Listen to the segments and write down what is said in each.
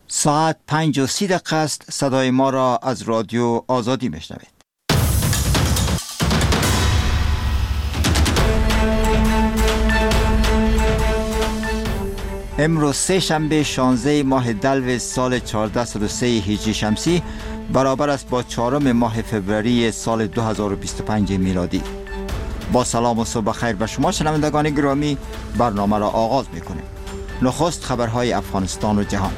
ساعت 5:30 است. صدای ما را از رادیو آزادی میشنوید. امروز سه شنبه 16 ماه دلو سال 1403 هجری شمسی برابر است با 4 ماه فوریه سال 2025 میلادی. با سلام و صبح خیر به شما شنوندگان گرامی، برنامه را آغاز میکنیم. نخست خبرهای افغانستان و جهان.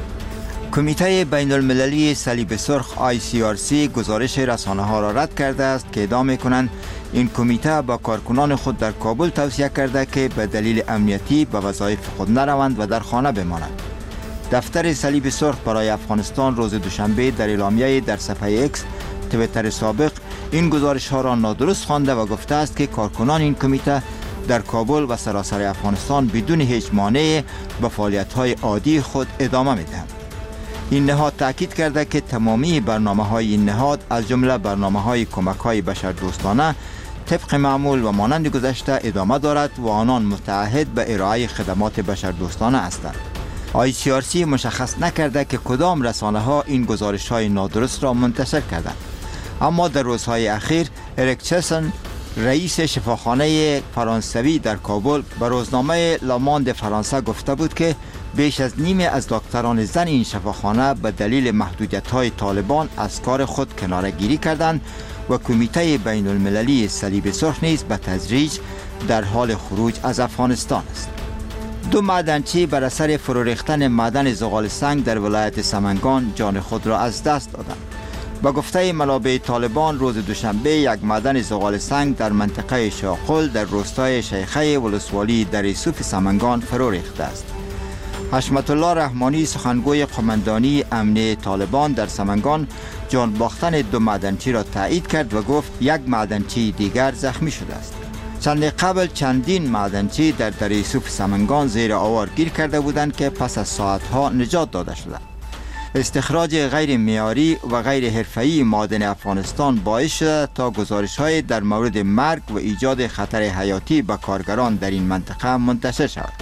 کمیته بین المللی صلیب سرخ ICRC گزارش رسانه ها را رد کرده است که ادعا می‌کنند این کمیته با کارکنان خود در کابل توصیه کرده که به دلیل امنیتی به وظایف خود نروند و در خانه بمانند. دفتر صلیب سرخ برای افغانستان روز دوشنبه در اعلامیه در صفحه ایکس توییتر سابق این گزارش ها را نادرست خوانده و گفته است که کارکنان این کمیته در کابل و سراسر افغانستان بدون هیچ مانع به فعالیت‌های عادی خود ادامه می‌دهند. این نهاد تأکید کرده که تمامی برنامه‌های این نهاد از جمله برنامه‌های کمک‌های بشردوستانه طبق معمول و مانند گذشته ادامه دارد و آنان متعهد به ارائه خدمات بشردوستانه هستند. ICRC مشخص نکرده که کدام رسانه‌ها این گزارش‌های نادرست را منتشر کردند. اما در روزهای اخیر اریک چسن رئیس شفاخانه فرانسوی در کابل به روزنامه لاماند فرانسه گفته بود که بیش از نیمه از دکتران زن این شفاخانه به دلیل محدودیت‌های طالبان از کار خود کناره‌گیری کردند و کمیته بین المللی صلیب سرخ نیز به تدریج در حال خروج از افغانستان است. 2 معدنچی بر اثر فرو ریختن معدن زغال سنگ در ولایت سمنگان جان خود را از دست دادند. با گفته منابع طالبان روز دوشنبه یک معدن زغال سنگ در منطقه شاقل در روستای شیخه ولسوالی در یوسف سمنگان فرو ریخته است. حشمت الله رحمانی سخنگوی قماندانی امنیه طالبان در سمنگان جان باختن 2 معدنچی را تایید کرد و گفت یک معدنچی دیگر زخمی شده است. چند قبل چندین معدنچی در یوسف سمنگان زیر آوار گیر کرده بودند که پس از ساعتها نجات داده شدند. استخراج غیر معیاری و غیر حرفه‌ای معادن افغانستان باعث شده تا گزارش‌های در مورد مرگ و ایجاد خطر حیاتی به کارگران در این منطقه منتشر شود.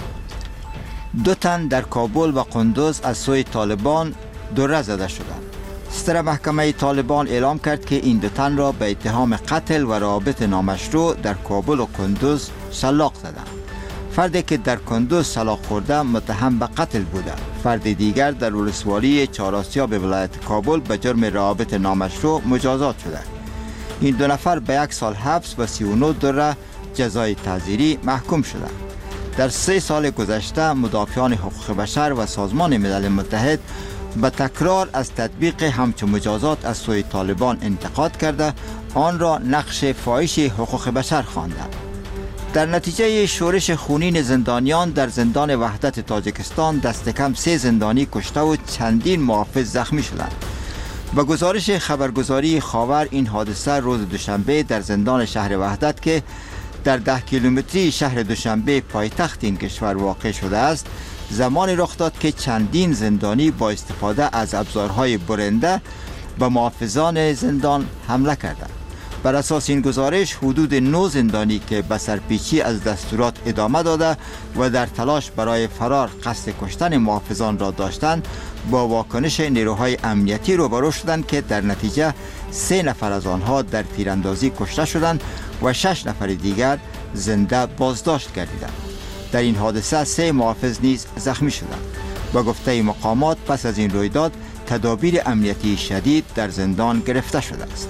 2 تن در کابل و قندوز از سوی طالبان دوره زده شدند. ستر محکمه طالبان اعلام کرد که این 2 تن را به اتهام قتل و روابط نامشروع در کابل و قندوز شلاق زدند. فردی که در کندوز شلاق خورده متهم به قتل بوده. فرد دیگر در ولسوالی چهارآسیاب ولایت کابل به جرم روابط نامشروع مجازات شده. این 2 نفر به 1 سال حبس و 39 دوره جزای تعزیری محکوم شدند. در 3 سال گذشته مدافعان حقوق بشر و سازمان ملل متحد به تکرار از تطبیق همچون مجازات از سوی طالبان انتقاد کرده آن را نقش فاحش حقوق بشر خواندند. در نتیجه شورش خونین زندانیان در زندان وحدت تاجیکستان دست کم 3 زندانی کشته و چندین محافظ زخمی شدند. با گزارش خبرگزاری خاور این حادثه روز دوشنبه در زندان شهر وحدت که در 10 کیلومتری شهر دوشنبه پایتخت این کشور واقع شده است زمانی رخ داد که چندین زندانی با استفاده از ابزارهای برنده به محافظان زندان حمله کردند. بر اساس این گزارش حدود 9 زندانی که به سرپیچی از دستورات ادامه داده و در تلاش برای فرار قصد کشتن محافظان را داشتند با واکنش نیروهای امنیتی روبرو شدند که در نتیجه 3 نفر از آنها در تیراندازی کشته شدند و 6 نفر دیگر زنده بازداشت گردیدند. در این حادثه 3 محافظ نیز زخمی شدند. با گفته مقامات پس از این رویداد تدابیر امنیتی شدید در زندان گرفته شده است.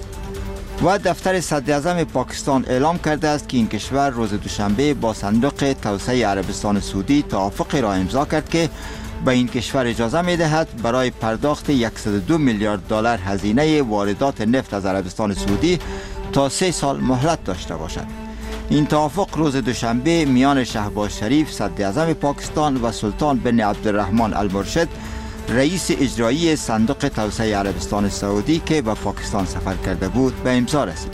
و دفتر صدراعظم پاکستان اعلام کرده است که این کشور روز دوشنبه با صندوق توسعه عربستان سعودی توافقی را امضا کرد که به این کشور اجازه می‌دهد برای پرداخت 102 میلیارد دلار هزینه واردات نفت از عربستان سعودی تا 3 سال مهلت داشته باشد. این توافق روز دوشنبه میان شهباز شریف صدراعظم پاکستان و سلطان بن عبدالرحمن المرشد رئیس اجرایی صندوق توسعه عربستان سعودی که به پاکستان سفر کرده بود به امضا رسید.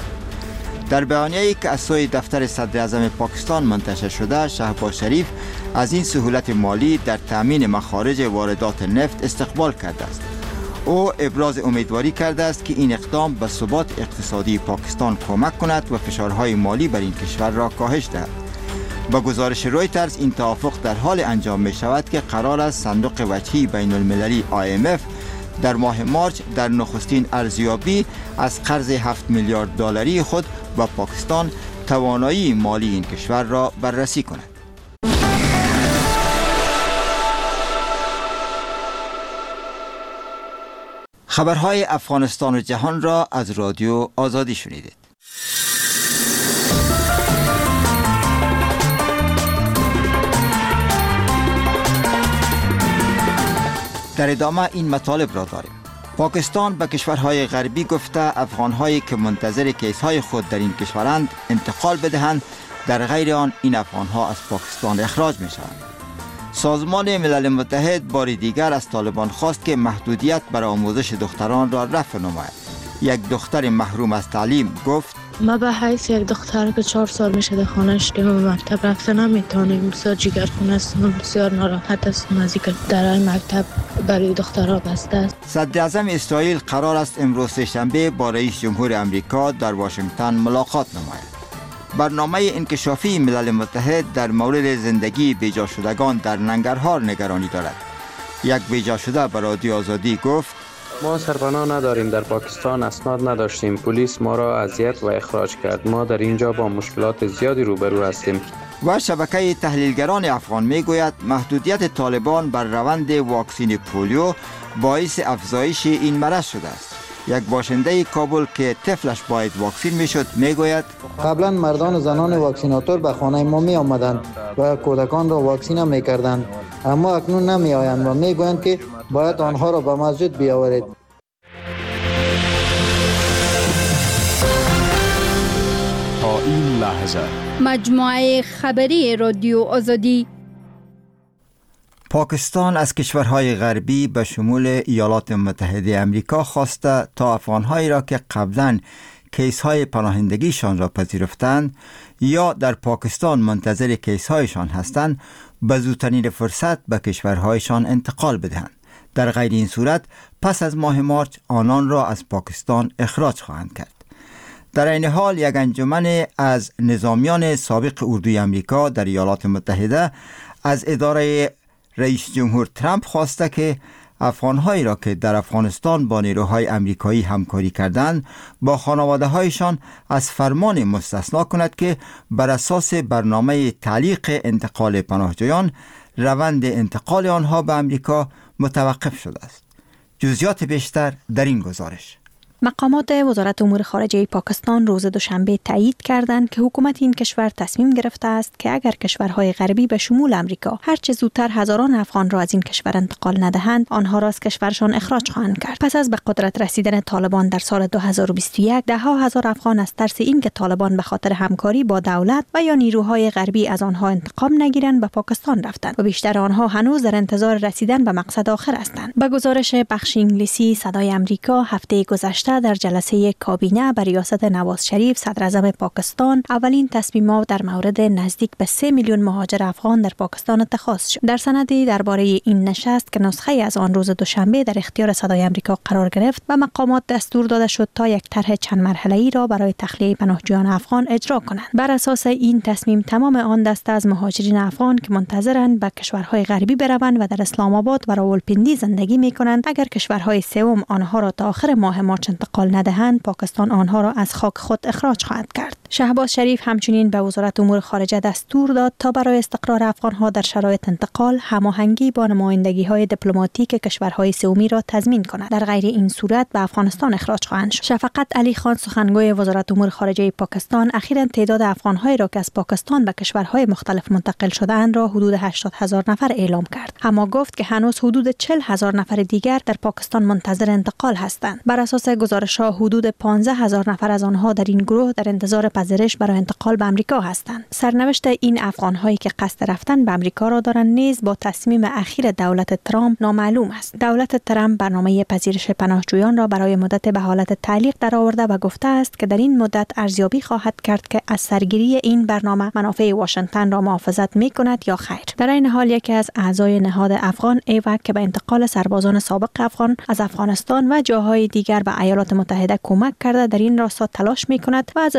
در بیانیه‌ای که از سوی دفتر صدراعظم پاکستان منتشر شده، شهباز شریف از این سهولت مالی در تامین مخارج واردات نفت استقبال کرده است. او ابراز امیدواری کرده است که این اقدام به ثبات اقتصادی پاکستان کمک کند و فشارهای مالی بر این کشور را کاهش دهد. با گزارش رویترز این توافق در حال انجام می شود که قرار است صندوق وجهی بین المللی IMF در ماه مارچ در نخستین ارزیابی از قرض 7 میلیارد دلاری خود با پاکستان توانایی مالی این کشور را بررسی کند. خبرهای افغانستان و جهان را از رادیو آزادی شنیدید. در ادامه این مطالب را داریم. پاکستان به کشورهای غربی گفته افغانهایی که منتظر کیسهای خود در این کشورند انتقال بدهند، در غیر آن این افغانها از پاکستان اخراج می شوند. سازمان ملل متحد بار دیگر از طالبان خواست که محدودیت بر آموزش دختران را رفع نماید. یک دختر محروم از تعلیم گفت: ما به حیث یک دختر که 4 سال میشه در خانهش که به مکتب رفته نمیتونیم، بسیار جگرخونه است، بسیار ناراحت هستم از اینکه درهای مکتب برای دخترها بسته است. صدر اعظم اسرائیل قرار است امروز سه‌شنبه با رئیس جمهور امریکا در واشنگتن ملاقات نماید. برنامه انکشافی ملل متحد در مورد زندگی بیجا شدگان در ننگرهار نگرانی دارد. یک بیجا شده به رادیو آزادی گفت: ما سرپناه نداریم، در پاکستان اسناد نداشتیم، پلیس ما را اذیت و اخراج کرد، ما در اینجا با مشکلات زیادی روبرو هستیم. و شبکه تحلیلگران افغان میگوید محدودیت طالبان بر روند واکسین پولیو باعث افزایش این مرض شده است. یک باشنده کابل که طفلش باید واکسین میشد میگوید: قبلا مردان و زنان واکسیناتور به خانه ما می آمدند و کودکان را واکسین می کردند، اما اکنون نمی آیند و می گویند که باید آنها را به مسجد بیاورید. تا این لحظه مجموعه خبری رادیو آزادی. پاکستان از کشورهای غربی به شمول ایالات متحده امریکا خواسته تا افغانهایی را که قبلا کیس‌های پناهندگیشان را پذیرفتند یا در پاکستان منتظر کیس‌هایشان هستند به زودترین فرصت به کشورهایشان انتقال بدهند. در غیر این صورت پس از ماه مارچ آنان را از پاکستان اخراج خواهند کرد. در این حال یک انجمن از نظامیان سابق اردوی امریکا در ایالات متحده از اداره رئیس جمهور ترامپ خواسته که افغانهایی را که در افغانستان با نیروهای امریکایی همکاری کردند با خانواده‌هایشان از فرمان مستثنا کند که بر اساس برنامه تعلیق انتقال پناهجویان روند انتقال آنها به امریکا متوقف شده است. جزئیات بیشتر در این گزارش. مقامات وزارت امور خارجه پاکستان روز دوشنبه تایید کردند که حکومت این کشور تصمیم گرفته است که اگر کشورهای غربی به شمول امریکا هرچه زودتر هزاران افغان را از این کشور انتقال ندهند، آنها را از کشورشان اخراج خواهند کرد. پس از به قدرت رسیدن طالبان در سال 2021، ده‌ها هزار افغان از ترس اینکه طالبان به خاطر همکاری با دولت و یا نیروهای غربی از آنها انتقام نگیرند به پاکستان رفتند و بیشتر آنها هنوز در انتظار رسیدن به مقصد آخر هستند. به گزارش بخش انگلیسی صدای آمریکا، هفته گذشته در جلسه کابینه بر ریاست نواز شریف صدر اعظم پاکستان اولین تصمیمات در مورد نزدیک به 3 میلیون مهاجر افغان در پاکستان اتخاذ شد. در سندی درباره این نشست که نسخه از آن روز دوشنبه در اختیار صدای آمریکا قرار گرفت و مقامات دستور داده شد تا یک طرح چند مرحله‌ای را برای تخلیه پناهجویان افغان اجرا کنند. بر اساس این تصمیم تمام آن دسته از مهاجرین افغان که منتظرند به کشورهای غربی بروند و در اسلام آباد و راولپیندی زندگی می‌کنند، اگر کشورهای سوم آنها را تا آخر ماه مارچ انتقال ندهند، پاکستان آنها را از خاک خود اخراج خواهد کرد. شهباز شریف همچنین به وزارت امور خارجه دستور داد تا برای استقرار افغانها در شرایط انتقال هماهنگی با نمایندگی‌های دیپلماتیک کشورهای سومی را تضمین کند. در غیر این صورت به افغانستان اخراج خواهند شد. شفقت علی خان سخنگوی وزارت امور خارجه پاکستان اخیراً تعداد افغانهایی را که از پاکستان به کشورهای مختلف منتقل شده‌اند را حدود 80,000 نفر اعلام کرد، اما گفت که هنوز حدود 40,000 نفر دیگر در پاکستان منتظر انتقال هستند. بر اساس گزارش‌ها حدود 15,000 نفر از آنها در این گروه در انتظار پذیرش برای انتقال به آمریکا هستند. سرنوشت این افغان‌هایی که قصد رفتن به آمریکا را دارند نیز با تصمیم اخیر دولت ترامپ نامعلوم است. دولت ترامپ برنامه پذیرش پناهجویان را برای مدت به حالت تعلیق درآورده و گفته است که در این مدت ارزیابی خواهد کرد که از سرگیری این برنامه منافع واشنگتن را محافظت می‌کند یا خیر. در این حال یکی از اعضای نهاد افغان ایوک که به انتقال سربازان سابق افغان از افغانستان و جاهای دیگر به ایالات متحده کمک کرده در این راستا تلاش می‌کند و از اداره ترامپ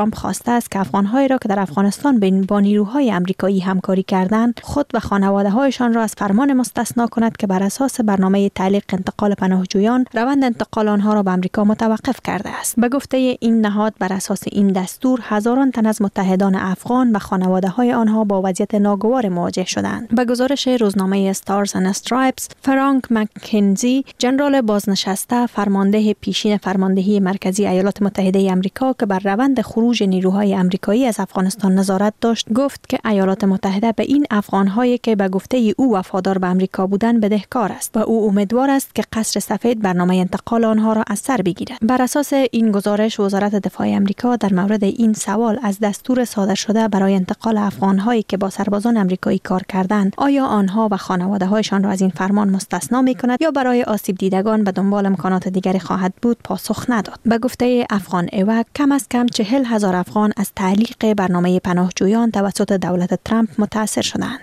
ترامپ خواسته است که افغان‌هایی را که در افغانستان با نیروهای آمریکایی همکاری کردند خود و خانواده‌هایشان را از فرمان مستثنا کند که بر اساس برنامه تعلیق انتقال پناهجویان روند انتقال آنها را به آمریکا متوقف کرده است. به گفته این نهاد بر اساس این دستور هزاران تن از متحدان افغان و خانواده‌های آنها با وضعیت ناگوار مواجه شدند. به گزارش روزنامه استارز اند استرایپس، فرانک مکنزی، ژنرال بازنشسته فرمانده پیشین فرماندهی مرکزی ایالات متحده آمریکا که بر روند خروج نیروهای آمریکایی از افغانستان نظارت داشت، گفت که ایالات متحده به این افغان‌هایی که به گفته او وفادار به آمریکا بودند بدهکار است و او امیدوار است که قصر سفید برنامه انتقال آنها را از سر بگیرد. بر اساس این گزارش وزارت دفاع آمریکا در مورد این سوال از دستور صادر شده برای انتقال افغان‌هایی که با سربازان آمریکایی کار کردند، آیا آنها و خانواده‌هایشان را از این فرمان مستثنا می‌کند یا برای آسیب دیدگان به دنبال امکانات دیگری خواهد بود، پاسخ نداد. به گفته افغان ایوک، کم از کم 40,000 افغان از تعلیق برنامه پناهجویان توسط دولت ترامپ متاثر شدند.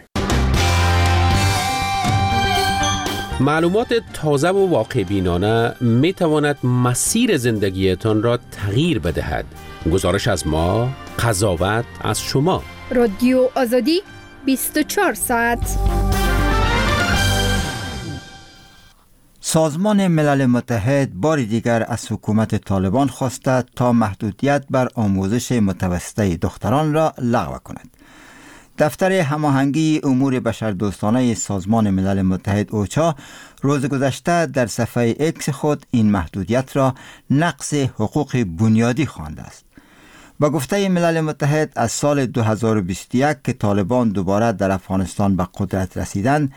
معلومات تازه و واقع بینانه می تواند مسیر زندگیتان را تغییر بدهد. گزارش از ما، قضاوت از شما. رادیو آزادی 24 ساعت. سازمان ملل متحد بار دیگر از حکومت طالبان خواسته تا محدودیت بر آموزش متوسطه دختران را لغو کند. دفتر هماهنگی امور بشردوستانه سازمان ملل متحد اوچا روز گذشته در صفحه اکس خود این محدودیت را نقض حقوق بنیادی خوانده است. با گفته ملل متحد از سال 2021 که طالبان دوباره در افغانستان به قدرت رسیدند،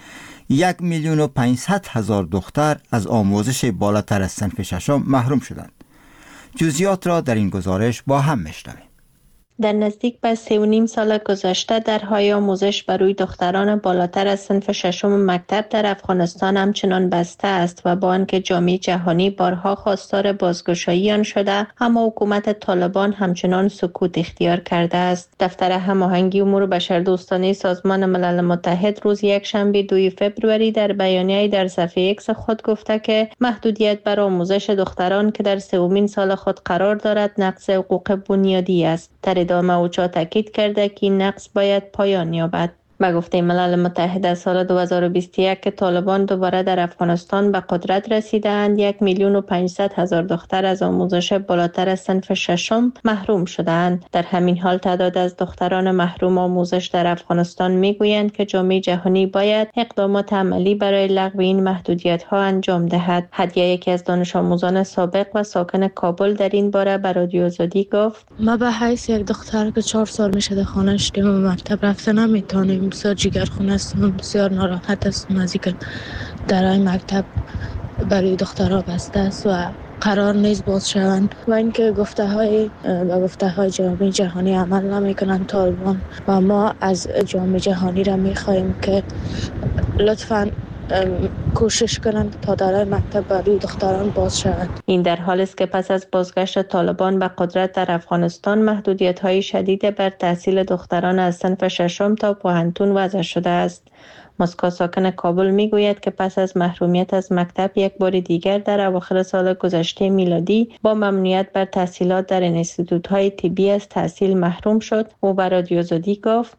1,500,000 دختر از آموزش بالاتر از صنف ششم محروم شدند. جزئیات را در این گزارش با هم میشنویم. در نزدیک به 3.5 سال گذشته درهای آموزش برای دختران بالاتر از صنف ششم مکتب در افغانستان همچنان بسته است و با آنکه جامعه جهانی بارها خواستار بازگشایی آن شده، اما حکومت طالبان همچنان سکوت اختیار کرده است. دفتر هماهنگی امور بشردوستانه سازمان ملل متحد روز یکشنبه 2 فوریه در بیانیه‌ای در صفحه اکس خود گفته که محدودیت بر آموزش دختران که در 3مین سال خود قرار دارد نقض حقوق بنیادی است. در ادامه اوچا تاکید کرده که این نقض باید پایان یابد. به گفته ملل متحد از سال 2021 که طالبان دوباره در افغانستان به قدرت رسیدند، 1,500,000 دختر از آموزش بالاتر از صنف ششم محروم شدند. در همین حال تعداد از دختران محروم آموزش در افغانستان میگویند که جامعه جهانی باید اقدامات عملی برای لغو این محدودیت ها انجام دهد. هدیه، یکی از دانش آموزان سابق و ساکن کابل، در این باره به رادیو آزادی گفت: ما به حیث یک دختر که 4 سال میشه در خانه شدیم و مکتب رفته نمیتونیم، بسیار جگرخونه هستم، بسیار ناراحت هستم از اینکه درهای مکتب برای دخترها بسته است و قرار نیست باز شوند و اینکه گفته های جامعه جهانی عمل نمیکنند طالبان و ما از جامعه جهانی را میخواهیم که لطفاً کوشش کنند تا درهای مکتب برای دختران باز شود. این در حالی است که پس از بازگشت طالبان به قدرت در افغانستان محدودیت‌های شدید بر تحصیل دختران از صنف ششم تا پوهنتون وضع شده است. مسکو، ساکن کابل، میگوید که پس از محرومیت از مکتب یک بار دیگر در اواخر سال گذشته میلادی با ممنوعیت بر تحصیلات در انستیتوت‌های طبی از تحصیل محروم شد. او به رادیو آزادی گفت: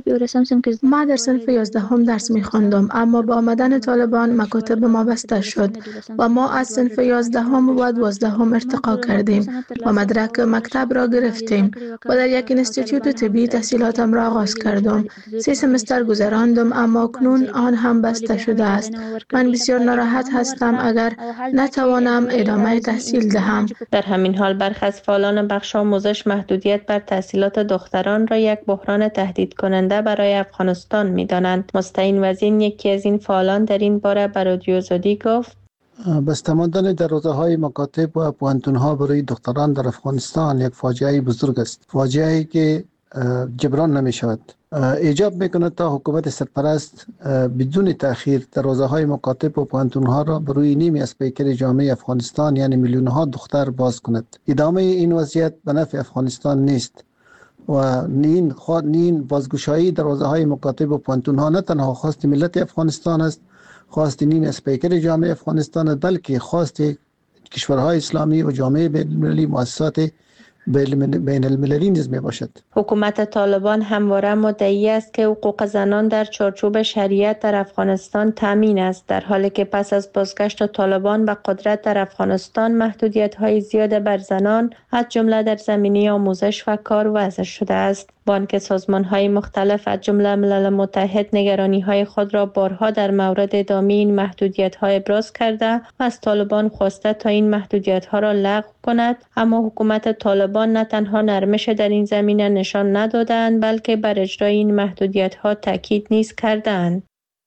ما در صنف 11 درس می‌خواندم، اما با آمدن طالبان مکاتب ما بسته شد و ما از صنف 11 و 12 ارتقا کردیم و مدرک مکتب را گرفتیم و در یک انستیتوت طبی تحصیلاتم را آغاز کردم. 3 سمستر گذراندم، اما کنون آن هم بسته شده است. من بسیار ناراحت هستم اگر نتوانم ادامه تحصیل دهم. در همین حال برخی از فعالان بخش آموزش محدودیت بر تحصیلات دختران را یک بحران تهدید کننده برای افغانستان می‌دانند. مستعین وزین، یکی از این فعالان، در این باره به رادیو آزادی گفت: بسته ماندن دروازه‌های مکاتب و پوهنتون‌ها برای دختران در افغانستان یک فاجعه بزرگ است. فاجعه‌ای که جبران نمی‌شود. ایجاب میکنه تا حکومت سرپرست بدون تأخیر دروازه‌های مکاتب و پوهنتون‌ها را بروی نیمی از پیکر جامعه افغانستان یعنی میلیون‌ها دختر باز کند. ادامه این وضعیت به نفع افغانستان نیست و این بازگشایی دروازه‌های مکاتب و پوهنتون‌ها نه تنها خواست ملت افغانستان است، خواست نیمی از پیکر جامعه افغانستان است، بلکه خواست کشورهای اسلامی و جامعه بین‌المللی، مؤسسات بین المللی نیز می باشد. حکومت طالبان همواره مدعی است که حقوق زنان در چارچوب شریعت در افغانستان تامین است، در حالی که پس از بازگشت طالبان به قدرت در افغانستان محدودیت‌های زیاد بر زنان از جمله در زمینه آموزش و کار وضع شده است. بانک سازمان‌های مختلف از جمله ملل متحد نگرانی‌های خود را بارها در مورد ادامه این محدودیت‌ها ابراز کرده و از طالبان خواسته تا این محدودیت‌ها را لغو کند، اما حکومت طالبان نه تنها نرمش در این زمینه نشان ندادند بلکه بر اجرای این محدودیت‌ها تاکید نیز کردند.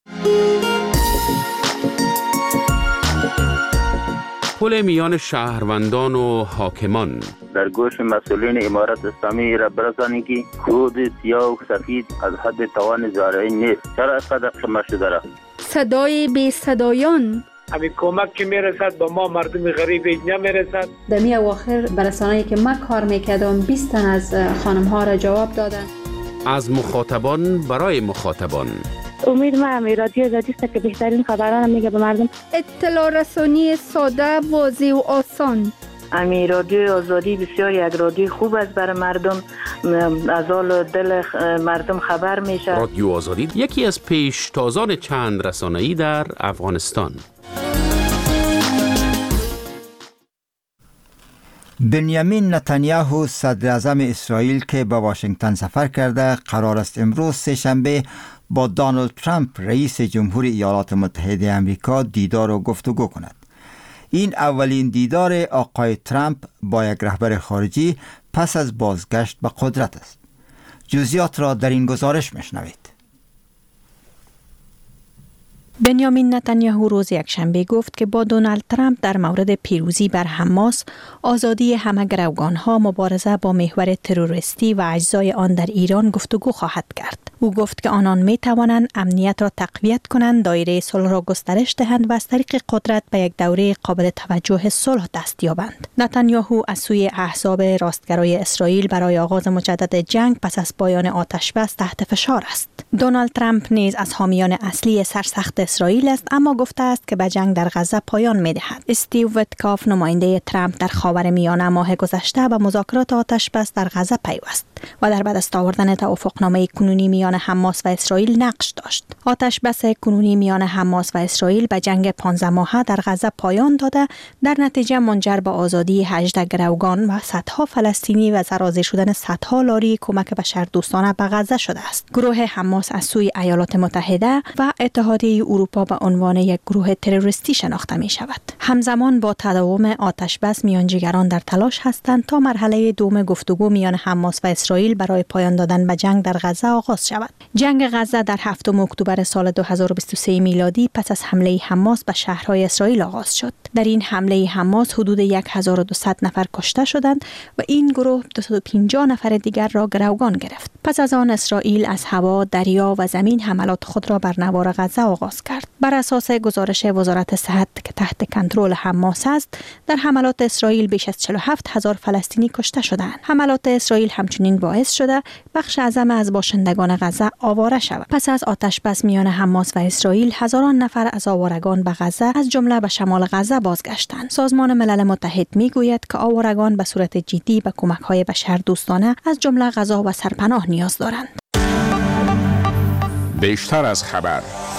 پل میان شهروندان و حاکمان در گوش مسئولین امارت اسلامی را برسانید که خود سیاه و سفید از حد توان زارعی نیست. چرا اینقدر شما شده را؟ صدای بی صدایان همین کمک که میرسد با ما مردم غریب اینجا میرسد. در می اواخر برسانه‌ای که من کار میکردم 20 تن از خانم ها را جواب دادن. از مخاطبان برای مخاطبان. امید من رادیو آزادی است که بهترین خبران میگه به مردم. اطلاع رسانی ساده، واضح و آسان. امی رادیو آزادی بسیار یک رادیو خوب است برای مردم، از حال دل مردم خبر میشه. رادیو آزادی یکی از پیشتازان چند رسانه‌ای در افغانستان. بنیامین نتانیاهو صدر اعظم اسرائیل که به واشنگتن سفر کرده قرار است امروز سه‌شنبه با دونالد ترامپ رئیس جمهور ایالات متحده آمریکا دیدار و گفتگو کند. این اولین دیدار آقای ترامپ با یک رهبر خارجی پس از بازگشت به قدرت است. جزئیات را در این گزارش میشنوید. بنیامین نتانیاهو روز یکشنبه گفت که با دونالد ترامپ در مورد پیروزی بر حماس، آزادی همه گروگانها، مبارزه با محور تروریستی و اجزای آن در ایران گفتگو خواهد کرد. او گفت که آنان می توانند امنیت را تقویت کنند، دایره صلح را گسترش دهند و از طریق قدرت به یک دوره قابل توجه صلح دست یابند. نتانیاهو از سوی احزاب راستگرای اسرائیل برای آغاز مجدد جنگ پس از پایان آتش‌بس تحت فشار است. دونالد ترامپ نیز از حامیان اصلی سرسخت اسرائیل است، اما گفته است که به جنگ در غزه پایان می‌دهد. استیو ویتکاف نماینده ترامپ در خاورمیانه ماه گذشته به مذاکرات آتش‌بس در غزه پیوست و در به دست آوردن توافقنامه کنونی میان حماس و اسرائیل نقش داشت. آتش‌بس کنونی میان حماس و اسرائیل به جنگ 15 ماهه در غزه پایان داده، در نتیجه منجر به آزادی 18 گروگان و صدها فلسطینی و سرازیر شدن صدها لاری کمک بشردوستانه به غزه شده است. گروه حماس از سوی ایالات متحده و اتحادیه اروپا به عنوان یک گروه تروریستی شناخته می شود. همزمان با تداوم آتش‌بس میانجیگران در تلاش هستند تا مرحله دوم گفتگو میان حماس و اسرائیل برای پایان دادن به جنگ در غزه آغاز شود. جنگ غزه در 7 اکتبر سال 2023 میلادی پس از حمله حماس به شهرهای اسرائیل آغاز شد. در این حمله حماس حدود 1200 نفر کشته شدند و این گروه 250 نفر دیگر را گروگان گرفت. پس از آن اسرائیل از هوا، دریا و زمین حملات خود را بر نوار غزه آغاز کرد. بر اساس گزارش وزارت صحت که تحت کنترل حماس است، در حملات اسرائیل بیش از 47,000 فلسطینی کشته شدند. حملات اسرائیل همچنین باعث شده بخش اعظم از باشندگان غزه آواره شود. پس از آتش‌بس میان حماس و اسرائیل، هزاران نفر از آوارگان به غزه از جمله به شمال غزه بازگشتند. سازمان ملل متحد میگوید که آوارگان به صورت جدی به کمک‌های بشردوستانه از جمله غذا و سرپناه نیاز دارند. بیشتر از خبر.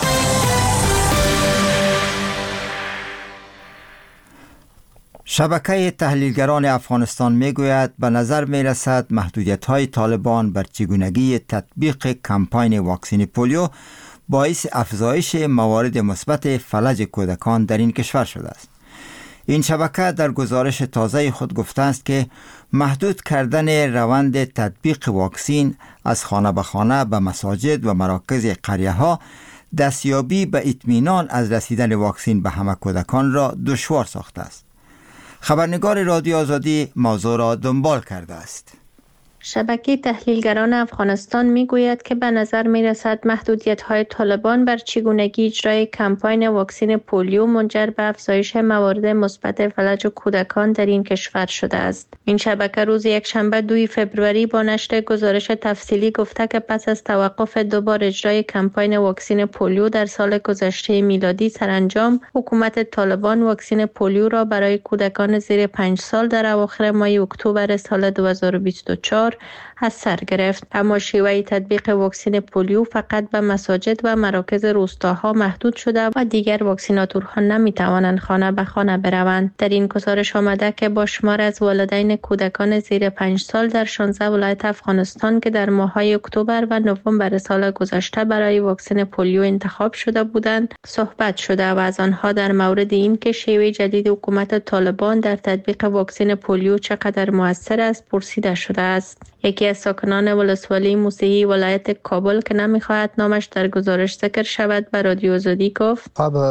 شبکه تحلیلگران افغانستان میگوید به نظر میرسد محدودیت‌های طالبان بر چگونگی تطبیق کمپاین واکسن پولیو باعث افزایش موارد مثبت فلج کودکان در این کشور شده است. این شبکه در گزارش تازه خود گفته است که محدود کردن روند تطبیق واکسن از خانه به خانه به مساجد و مراکز قریه‌ها دستیابی به اطمینان از رسیدن واکسن به همه کودکان را دشوار ساخته است. خبرنگار رادیو آزادی موضوع را دنبال کرده است. شبکه تحلیلگران افغانستان میگوید که به نظر میرسد محدودیت‌های طالبان بر چگونگی اجرای کمپاین واکسن پولیو منجر به افزایش موارد مثبت فلج کودکان در این کشور شده است. این شبکه روز یکشنبه 2 فوریه با نشر گزارش تفصیلی گفته که پس از توقف دوبار اجرای کمپاین واکسن پولیو در سال گذشته میلادی سرانجام حکومت طالبان واکسن پولیو را برای کودکان زیر 5 سال در اواخر ماه اکتبر سال 2024 از سر گرفت. اما شیوه تطبیق واکسن پولیو فقط به مساجد و مراکز روستاها محدود شده و دیگر واکسیناتورها نمیتوانند خانه به خانه بروند. در این گزارش آمده که با شمار از والدین کودکان زیر 5 سال در 16 ولایت افغانستان که در ماه‌های اکتبر و نوامبر سال گذشته برای واکسن پولیو انتخاب شده بودند صحبت شده و از آنها در مورد این که شیوه جدید حکومت طالبان در تطبیق واکسن پولیو چقدر مؤثر است پرسیده شده است. یکی از ساکنان ولسوالی موسهی ولایت کابل که نمیخواهد نامش در گزارش ذکر شود به رادیو آزادی گفت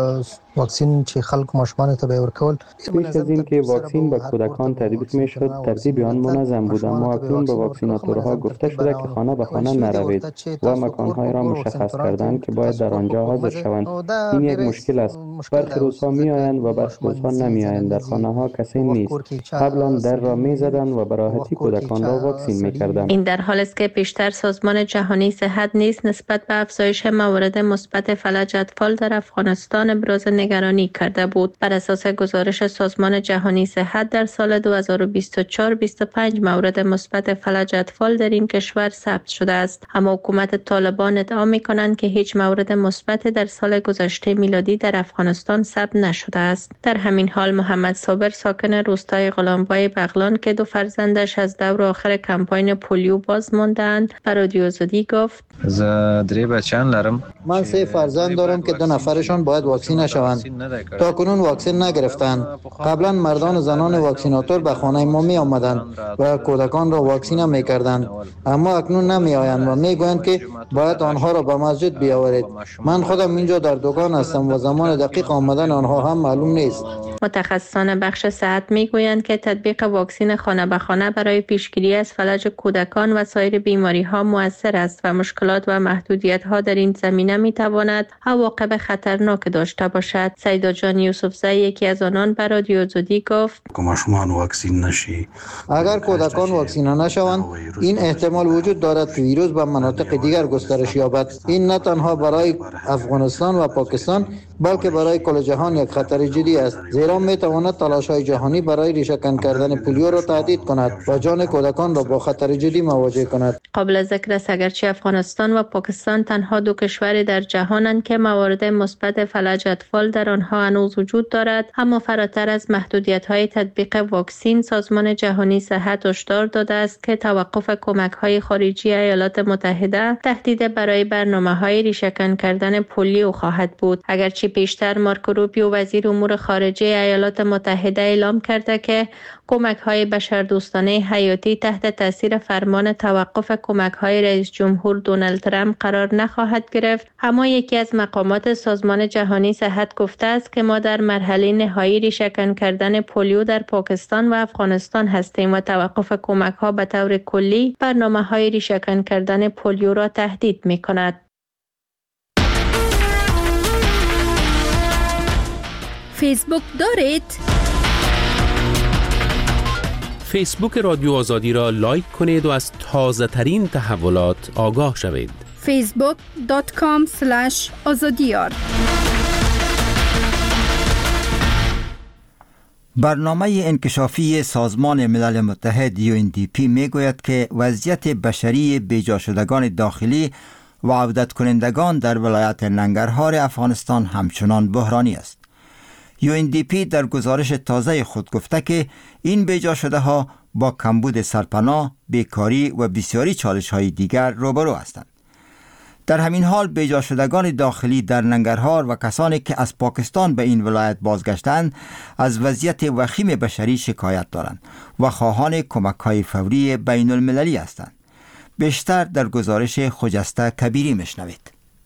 واکسن چې خلک ماشومان ته به ورکول پیش از این که واکسن به کودکان تطبیق میشد ترتیب آن منظم بود، اما اکنون به واکسیناتورها گفته شده که خانه به خانه نروید و مکانهای را مشخص کردند که باید در آنجا حاضر شوند. این یک مشکل است. برخی روزها میآیند و برخی روزها نمیآیند. در خانه ها کسی نیست. قبلا در را میزدند و به راحتی کودکان را واکسین میکردند. این در حالی است که پیشتر سازمان جهانی صحت نیز نسبت به افزایش موارد مثبت فلج اطفال در افغانستان ابراز نگرانی کرده بود. بر اساس گزارش سازمان جهانی صحت در سال 2024 25 مورد مثبت فلج اطفال در این کشور ثبت شده است، اما حکومت طالبان ادعا می‌کنند که هیچ مورد مثبت در سال گذشته میلادی در افغانستان ثبت نشده است. در همین حال محمد صابر ساکن روستای غلامبای بغلان که 2 فرزندش از دور آخر کمپاین پولیو باز ماندند به رادیو آزادی گفت من 3 فرزند دارم که 2 نفرشان باید واکسینه شوند. تا کنون واکسن نگرفتند. قبلا مردان و زنان واکسیناتور به خانه ما می آمدند و کودکان را واکسینه می کردند، اما اکنون نمی آیند و می گویند که باید آنها را به مسجد بیاورید. من خودم اینجا در دکان هستم و زمان دقیق آمدن آنها هم معلوم نیست. متخصصان بخش صحت میگویند که تطبیق واکسن خانه به خانه برای پیشگیری از فلج کودکان و سایر بیماری ها مؤثر است و مشکلات و محدودیت ها در این زمینه می تواند عواقب خطرناک داشته باشد. سیدا جان یوسفزی یکی از آنان به رادیو آزادی گفت اگر کودکان واکسینه نشوند این احتمال وجود دارد که ویروس به مناطق دیگر گسترش یابد. این نه تنها برای افغانستان و پاکستان بلکه برای کل جهان یک خطر جدی است، زیرا می تواند تلاش‌های جهانی برای ریشه‌کن کردن پولیو را تهدید کند و جان کودکان را با خطر جدی مواجه کند. قابل ذکر است اگرچه افغانستان و پاکستان تنها 2 کشور در جهانند که موارد مثبت فلج اطفال در آنها هنوز وجود دارد، اما فراتر از محدودیت‌های تطبیق واکسن سازمان جهانی صحت هشدار داده است که توقف کمک‌های خارجی ایالات متحده تهدید برای برنامه‌های ریشه‌کن کردن پولیو خواهد بود. اگرچه پیشتر مارکو روبیو وزیر امور خارجه ایالات متحده اعلام کرده که کمک‌های بشردوستانه حیاتی تحت تاثیر فرمان توقف کمک‌های رئیس جمهور دونالد ترامپ قرار نخواهد گرفت، اما یکی از مقامات سازمان جهانی صحت گفته است که ما در مرحله نهایی ریشه‌کن کردن پولیو در پاکستان و افغانستان هستیم و توقف کمک‌ها به طور کلی برنامه‌های ریشه‌کن کردن پولیو را تهدید می‌کند. فیسبوک دارید؟ فیسبوک رادیو آزادی را لایک کنید و از تازه ترین تحولات آگاه شوید. facebook.com/azadiyar برنامه انکشافی سازمان ملل متحد UNDP میگوید که وضعیت بشری بیجا شدگان داخلی و عودت کنندگان در ولایت ننگرهار افغانستان همچنان بحرانی است. UNDP در گزارش تازه خود گفته که این بیجا شده ها با کمبود سرپناه، بیکاری و بسیاری چالش های دیگر روبرو هستند. در همین حال بیجا شدگان داخلی در ننگرهار و کسانی که از پاکستان به این ولایت بازگشتند از وضعیت وخیم بشری شکایت دارند و خواهان کمک های فوری بین المللی هستند. بیشتر در گزارش خجسته کبیری مشنوید.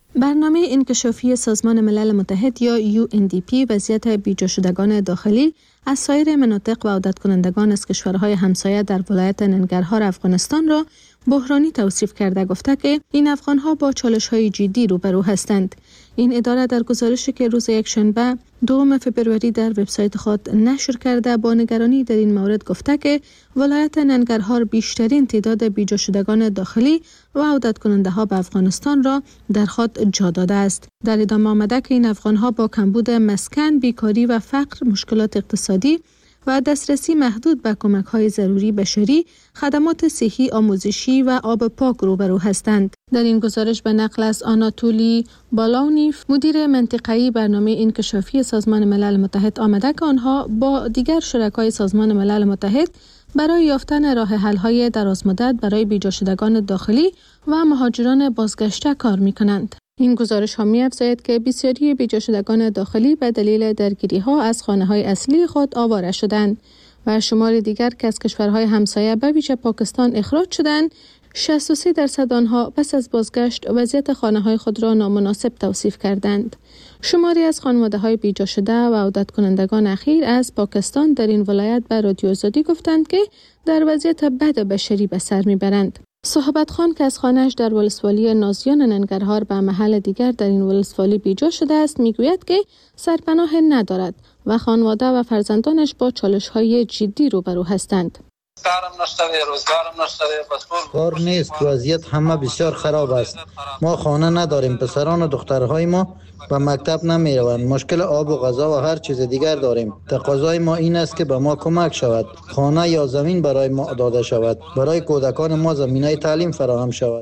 برنامه انکشافی سازمان ملل متحد یا UNDP وضعیت بیجا شدگان داخلی از سایر مناطق و عودت کنندگان از کشورهای همسایه در ولایت ننگرهار افغانستان را بحرانی توصیف کرده گفته که این افغانها با چالش‌های جدی روبرو هستند. این اداره در گزارشی که روز یکشنبه 2 فبروری در وبسایت خود نشر کرده با نگرانی در این مورد گفته که ولایت ننگرهار بیشترین تعداد بیجا شدگان داخلی و عودت کننده ها به افغانستان را در خود جا داده است. در ادامه آمده که این افغانها با کمبود مسکن، بیکاری و فقر، مشکلات اقتصادی و دسترسی محدود به کمک‌های ضروری بشری، خدمات صحی، آموزشی و آب پاک روبرو هستند. در این گزارش به نقل از آناتولی بالاونیف، مدیر منطقه‌ای برنامه انکشافی سازمان ملل متحد آمده که آنها با دیگر شرکای سازمان ملل متحد برای یافتن راه حل‌های درازمدت برای بیجا شدگان داخلی و مهاجران بازگشته کار می‌کنند. این گزارش ها می‌افزاید که بسیاری بیجا شدگان داخلی به دلیل درگیری‌ها از خانه‌های اصلی خود آواره شدند و شمار دیگر که از کشورهای همسایه به ویژه پاکستان اخراج شدند. 63% آنها پس از بازگشت وضعیت خانه‌های خود را نامناسب توصیف کردند. شماری از خانواده‌های بیجا شده و عودت کنندگان اخیر از پاکستان در این ولایت به رادیو آزادی گفتند که در وضعیت بد بشری به سر می‌برند. صاحبت خان که از خانه‌اش در ولسوالی نازیان ننگرهار به محل دیگر در این ولسوالی بیجا شده است میگوید که سرپناه ندارد و خانواده و فرزندانش با چالش‌های جدی روبرو هستند. کار نیست، وضعیت همه بسیار خراب است. ما خانه نداریم، پسران و دخترهای ما به مکتب نمی روند. مشکل آب و غذا و هر چیز دیگر داریم. تقاضای ما این است که به ما کمک شود. خانه یا زمین برای ما داده شود. برای کودکان ما زمینه تعلیم فراهم شود.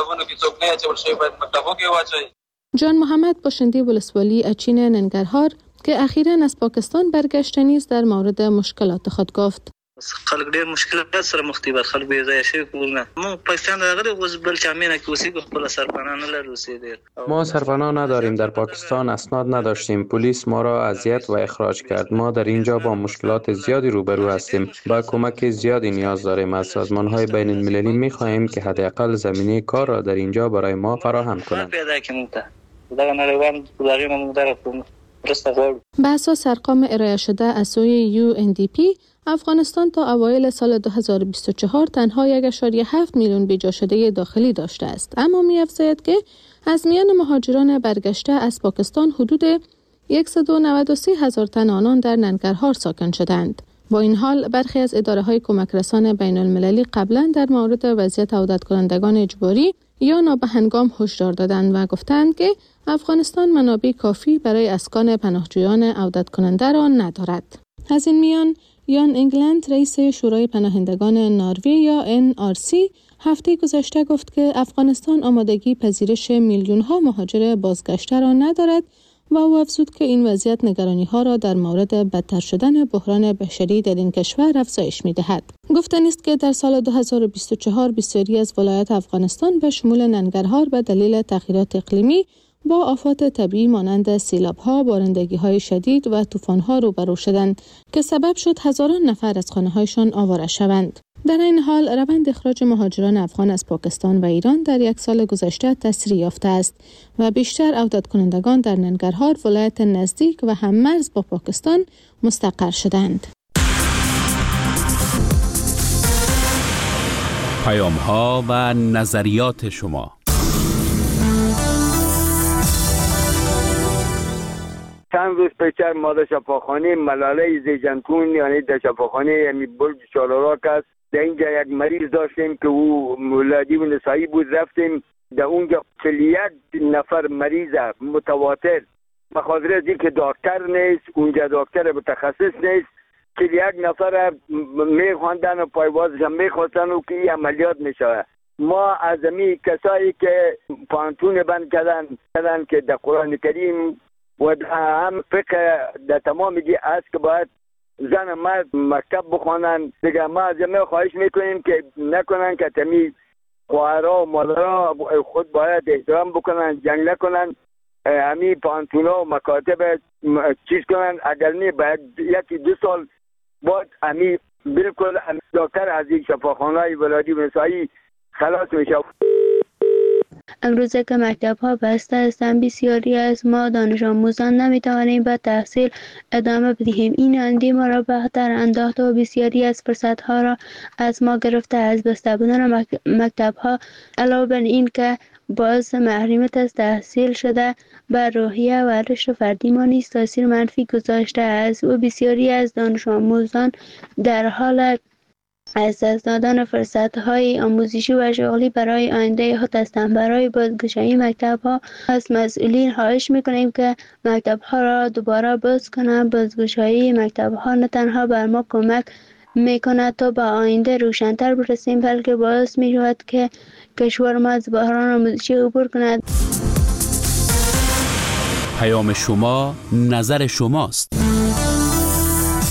جان محمد باشنده ولسوالی اچین ننگرهار که اخیراً از پاکستان برگشته نیز در مورد مشکلات خود گفت. خلک ډیر مشکلات سره مخ دي، خلک بې ځایه شوي کورونه. ما پاکستان راغلي اوس بل چامینه کې اوسېږو، خپله سرپناه نه لرو اوسېدل. ما سرپناه نداریم، در پاکستان اسناد نداشتیم، پلیس ما را اذیت و اخراج کرد. ما در اینجا با مشکلات زیادی روبرو هستیم، با کمک زیادی نیاز داریم. از سازمان‌های بین المللی می‌خواهیم که حداقل زمینه کار را در اینجا برای ما فراهم کنند. به اساس ارقام ارائه شده از سوی UNDP، افغانستان تا اوایل سال 2024 تنها 1.7 میلیون بیجا شده داخلی داشته است. اما می‌افزاید که از میان مهاجران برگشته از پاکستان حدود 193,000 تن آنان در ننگرهار ساکن شدند. با این حال برخی از اداره‌های کمک رسان بین المللی قبلا در مورد وضعیت عودت کنندگان اجباری یا نابهنگام هشدار دادند و گفتند که افغانستان منابع کافی برای اسکان پناهجویان عودت کننده را ندارد. از این میان یان انگلند رئیس شورای پناهندگان نروژ یا NRC هفته گذشته گفت که افغانستان آمادگی پذیرش میلیون‌ها مهاجر بازگشته را ندارد و او افزود که این وضعیت نگرانی‌ها را در مورد بدتر شدن بحران بشری در این کشور افزایش می‌دهد. گفتنی است که در سال 2024 بسیاری از ولایات افغانستان به شمول ننگرهار به دلیل تغییرات اقلیمی با آفات طبیعی مانند سیلاب‌ها، بارندگی‌های شدید و طوفان‌ها روبرو شدند که سبب شد هزاران نفر از خانه‌هایشان آواره شوند. در این حال روند اخراج مهاجران افغان از پاکستان و ایران در یک سال گذشته تسریع یافته است و بیشتر عودت کنندگان در ننگرهار، ولایت نزدیک و هم‌مرز با پاکستان مستقر شدند. پیام‌ها و نظریات شما. چند روز پیش ما در شفاخانه ملاله زیجنتون یعنی در شفاخانه یعنی برج چالوراک است، در اینجا یک مریض داشتیم که او ولادی و نسایی بود. رفتیم در اونجا 41 نفر مریض متواتر، بخاطر از اینکه دکتر نیست اونجا، دکتر متخصص نیست، 41 نفر میخواندن و پایوازش هم میخواستن و که این عملیات میشه. ما از امی کسایی که پانتون بند کردن که در قرآن کریم و هم فقه در تمام دی است که باید زن مرد مکتب بخوانن دیگه. ما از همه خواهش میکنیم که نکنن که تمی خواهرها و مادرها خود باید احترام بکنن، جنگ نکنن، همی پانتونا و مکاتب چیز کنن. اگر نه باید 1-2 سال بعد همی بالکل دکتر از این شفاخانه ولادی و نسایی خلاص میشه. امروزه که مکتب ها بسته هستند بسیاری از ما دانش آموزان نمیتوانیم به تحصیل ادامه بدهیم. این آینده ما را به خطر انداخته و بسیاری از فرصت ها را از ما گرفته. از بسته بودن مکتب ها علاوه بر این که باعث محرومیت از تحصیل شده بر روحیه و رشد فردی ما نیز تاثیر منفی گذاشته است و بسیاری از دانش آموزان در حال از دست دادن فرصت‌های آموزشی و شغلی برای آینده خود هستند. برای بازگشایی مکتب‌ها از مسئولین خواهش می‌کنیم که مکتب‌ها را دوباره باز کنند. بازگشایی مکتب‌ها نه تنها بر ما کمک می‌کند تا به آینده روشن‌تر برسیم، بلکه باعث می‌شود که کشور ما از بحران آموزشی عبور کند. پیام شما، نظر شماست.